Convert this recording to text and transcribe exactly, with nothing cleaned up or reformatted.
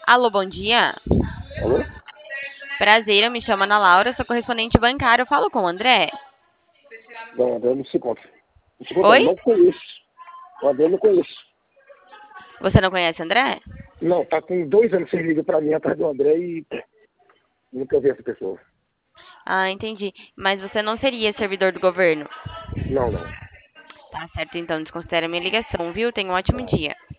Alô, bom dia. Alô? Prazer, eu me chamo Ana Laura, sou correspondente bancário. Eu falo com o André. Não, André não se encontra. Não se encontra, Oi? não conheço. O André eu não conheço. Você não conhece o André? Não, tá com dois anos que você liga pra mim atrás do André e nunca vi essa pessoa. Ah, entendi. Mas você não seria servidor do governo? Não, não. Tá certo, então desconsidera a minha ligação, viu? Tenha um ótimo Tá. dia.